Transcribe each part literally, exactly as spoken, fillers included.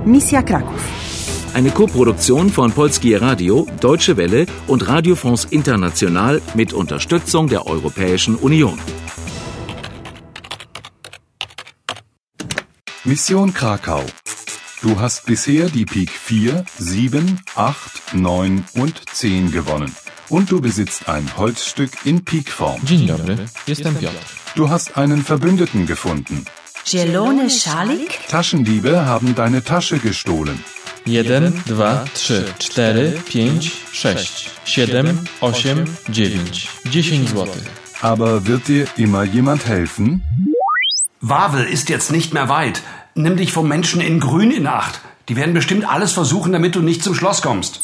Misja Kraków. Eine Koproduktion von Polskie Radio, Deutsche Welle und Radio France International mit Unterstützung der Europäischen Union. Mission Krakau. Du hast bisher die Pik vier, sieben, acht, neun und zehn gewonnen. Und du besitzt ein Holzstück in Pikform. Dzień dobry, jestem Piotr. Du hast einen Verbündeten gefunden. Zielony szalik? Taschendiebe haben deine Tasche gestohlen. Jeden, dwa, trzy, cztery, pięć, sześć, siedem, osiem, dziewięć, dziesięć złotych. Aber wird dir immer jemand helfen? Wawel ist jetzt nicht mehr weit. Nimm dich vom Menschen in Grün in Acht. Die werden bestimmt alles versuchen, damit du nicht zum Schloss kommst.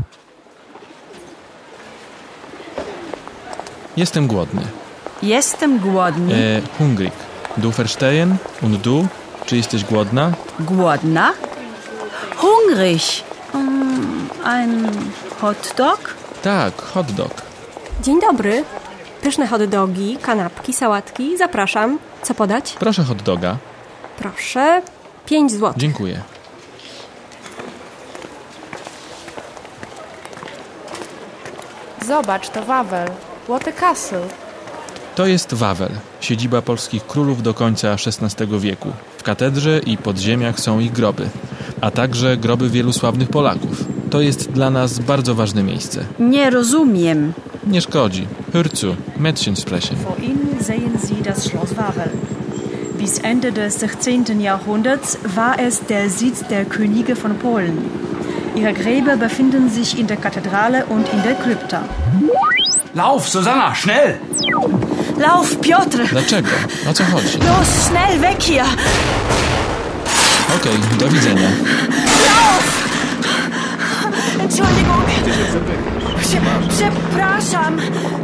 Jestem głodny. Jestem głodny. E, hungrig. Du verstehen? Und du? Czy jesteś głodna? Głodna? Hungrig. Mm, ein hot dog? Tak, hot dog. Dzień dobry. Pyszne hot dogi, kanapki, sałatki. Zapraszam. Co podać? Proszę hot doga. Proszę. Pięć złotych. Dziękuję. Zobacz, to Wawel. What a castle. To jest Wawel, siedziba polskich królów do końca szesnastego wieku. W katedrze i podziemiach są ich groby, a także groby wielu sławnych Polaków. To jest dla nas bardzo ważne miejsce. Nie rozumiem. Nie szkodzi. Hör zu, Mädchen sprechen. Vor Ihnen sehen Sie das Schloss Wawel. Bis Ende des sechzehnten Jahrhunderts war es der Sitz der Könige von Polen. Ihre Gräber befinden sich in der Kathedrale und in der Krypta. Lauf, Susanna, schnell! Lauf, Piotr! Dlaczego? O co chodzi? Los, schnell, weg hier! Okej, okay, do widzenia. Lauf! Entschuldigung. Prze- Przepraszam.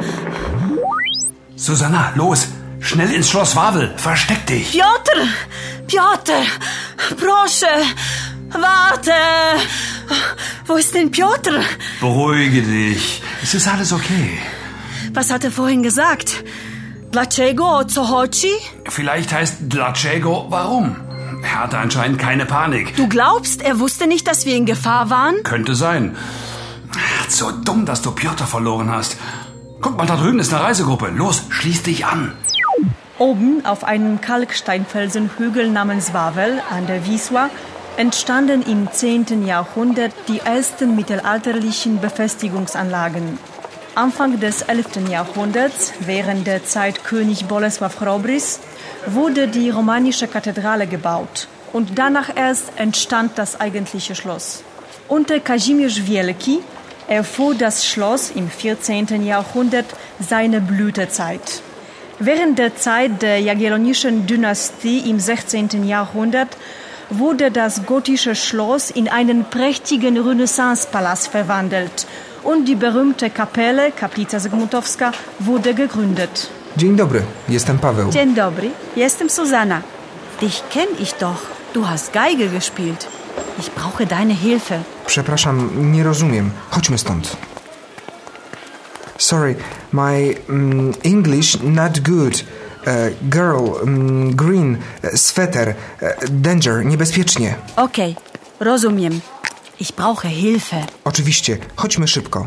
Susanna, los! Schnell ins Schloss Wawel! Versteck dich! Piotr! Piotr! Proszę! Warte! Wo ist denn Piotr? Beruhige dich. Es ist alles okay. Was hat er vorhin gesagt? Dlaczego? O co chodzi? Vielleicht heißt Dlaczego warum? Er hatte anscheinend keine Panik. Du glaubst, er wusste nicht, dass wir in Gefahr waren? Könnte sein. So dumm, dass du Piotr verloren hast. Guck mal, da drüben ist eine Reisegruppe. Los, schließ dich an. Oben auf einem Kalksteinfelsenhügel namens Wawel an der Wisła entstanden im zehnten Jahrhundert die ersten mittelalterlichen Befestigungsanlagen. Anfang des elften Jahrhunderts, während der Zeit König Bolesław Chrobrys, wurde die romanische Kathedrale gebaut und danach erst entstand das eigentliche Schloss. Unter Kazimierz Wielki erfuhr das Schloss im vierzehnten Jahrhundert seine Blütezeit. Während der Zeit der Jagiellonischen Dynastie im sechzehnten Jahrhundert wurde das gotische Schloss in einen prächtigen Renaissance-Palast verwandelt und die berühmte Kapelle, Kaplica Zygmuntowska, wurde gegründet. Dzień dobry, jestem Paweł. Dzień dobry, jestem Susanna. Dich kenn ich doch. Du hast Geige gespielt. Ich brauche deine Hilfe. Przepraszam, nie rozumiem. Chodźmy stąd. Sorry, my um, English not good. Uh, girl, um, green, uh, sweater, uh, danger, niebezpiecznie. Okej, rozumiem. Ich brauche Hilfe. Oczywiście, chodźmy szybko.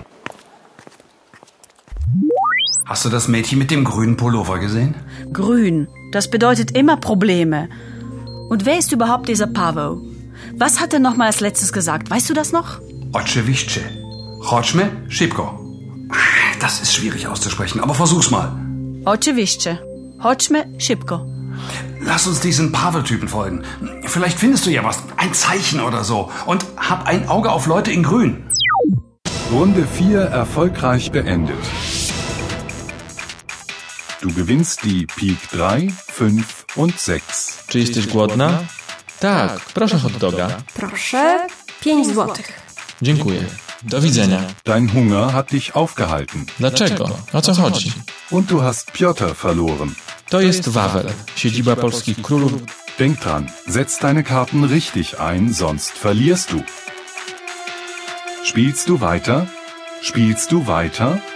Hast du das Mädchen mit dem grünen Pullover gesehen? Grün, das bedeutet immer Probleme. Und wer ist überhaupt dieser Paweł? Was hat er noch mal als letztes gesagt? Weißt du das noch? Oczywiście. Chodźmy szybko. Das ist schwierig auszusprechen, aber versuch's mal. Oczywiście. Chodźmy szybko. Lass uns diesen Pavel-Typen folgen. Vielleicht findest du ja was, ein Zeichen oder so. Und hab ein Auge auf Leute in Grün. Runde vier erfolgreich beendet. Du gewinnst die Pik drei, fünf und sechs. Czy jesteś głodna? Tak, proszę hot doga. Proszę. Pięć złotych. Dziękuję. Do widzenia. Dein Hunger hat dich aufgehalten. Dlaczego? O co chodzi? Und du hast Piotr verloren. To jest Wawel, siedziba polskich królów. Denk dran, setz deine Karten richtig ein, sonst verlierst du. Spielst du weiter? Spielst du weiter?